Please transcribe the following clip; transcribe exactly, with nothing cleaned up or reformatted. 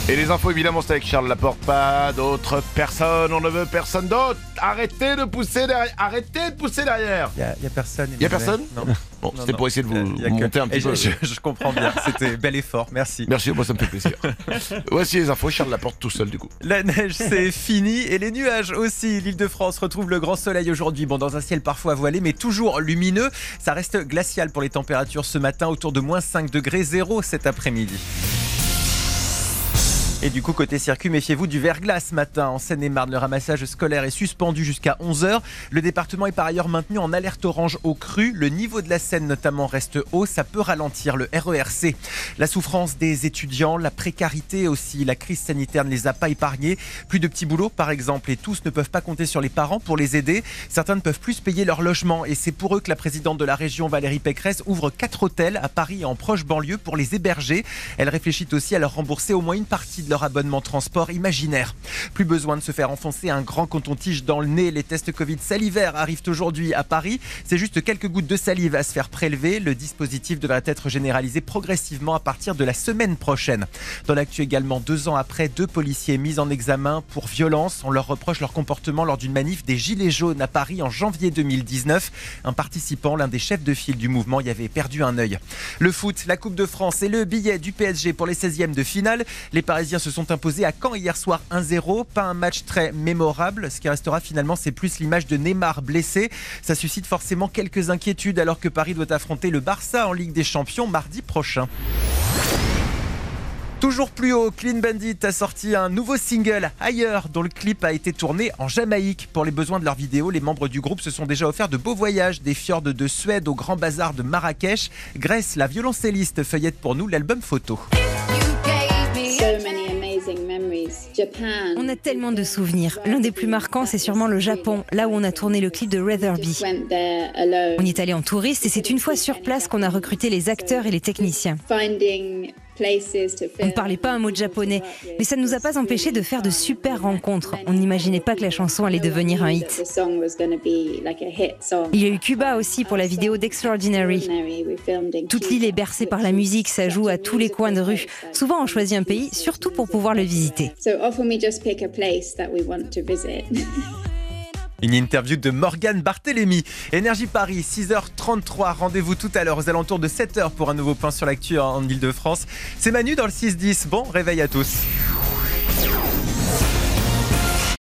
Et les infos, évidemment, c'est avec Charles Laporte, pas d'autres personnes, on ne veut personne d'autre. Arrêtez de pousser derrière, arrêtez de pousser derrière. Il n'y a, a personne. Il n'y a personne Non. Bon, c'était pour essayer de vous Y a monter que... un petit Et peu. Je, je, je comprends bien, c'était bel effort, merci. Merci, moi ça me fait plaisir. Voici les infos, Charles Laporte tout seul du coup. La neige, c'est fini et les nuages aussi. L'Île-de-France retrouve le grand soleil aujourd'hui. Bon, dans un ciel parfois voilé, mais toujours lumineux. Ça reste glacial pour les températures ce matin, autour de moins cinq degrés zéro cet après-midi. Et du coup, côté circuit, méfiez-vous du verglas ce matin. En Seine-et-Marne, le ramassage scolaire est suspendu jusqu'à onze heures. Le département est par ailleurs maintenu en alerte orange au cru. Le niveau de la Seine notamment reste haut. Ça peut ralentir le R E R C. La souffrance des étudiants, la précarité aussi. La crise sanitaire ne les a pas épargnés. Plus de petits boulots par exemple. Et tous ne peuvent pas compter sur les parents pour les aider. Certains ne peuvent plus payer leur logement. Et c'est pour eux que la présidente de la région, Valérie Pécresse, ouvre quatre hôtels à Paris et en proche banlieue pour les héberger. Elle réfléchit aussi à leur rembourser au moins une partie de leur abonnement transport imaginaire. Plus besoin de se faire enfoncer un grand coton-tige dans le nez. Les tests Covid salivaires arrivent aujourd'hui à Paris. C'est juste quelques gouttes de salive à se faire prélever. Le dispositif devrait être généralisé progressivement à partir de la semaine prochaine. Dans l'actu également, deux ans après, deux policiers mis en examen pour violence. On leur reproche leur comportement lors d'une manif des Gilets jaunes à Paris en janvier deux mille dix-neuf. Un participant, l'un des chefs de file du mouvement, y avait perdu un œil. Le foot, la Coupe de France et le billet du P S G pour les seizièmes de finale. Les Parisiens se sont imposé à Caen hier soir un zéro. Pas un match très mémorable. Ce qui restera finalement, c'est plus l'image de Neymar blessé. Ça suscite forcément quelques inquiétudes alors que Paris doit affronter le Barça en Ligue des Champions mardi prochain. Toujours plus haut, Clean Bandit a sorti un nouveau single, Ailleurs, dont le clip a été tourné en Jamaïque. Pour les besoins de leur vidéo, les membres du groupe se sont déjà offerts de beaux voyages, des fjords de Suède au Grand Bazar de Marrakech. Grace, la violoncelliste, feuillette pour nous l'album photo. On a tellement de souvenirs. L'un des plus marquants, c'est sûrement le Japon, là où on a tourné le clip de Ratherby. On y est allé en touriste et c'est une fois sur place qu'on a recruté les acteurs et les techniciens. On ne parlait pas un mot de japonais, mais ça ne nous a pas empêché de faire de super rencontres. On n'imaginait pas que la chanson allait devenir un hit. Il y a eu Cuba aussi pour la vidéo d'Extraordinary. Toute l'île est bercée par la musique, ça joue à tous les coins de rue. Souvent on choisit un pays, surtout pour pouvoir le visiter. Une interview de Morgane Barthélémy. Énergie Paris, six heures trente-trois. Rendez-vous tout à l'heure aux alentours de sept heures pour un nouveau point sur l'actu en Ile-de-France. C'est Manu dans le six dix. Bon réveil à tous.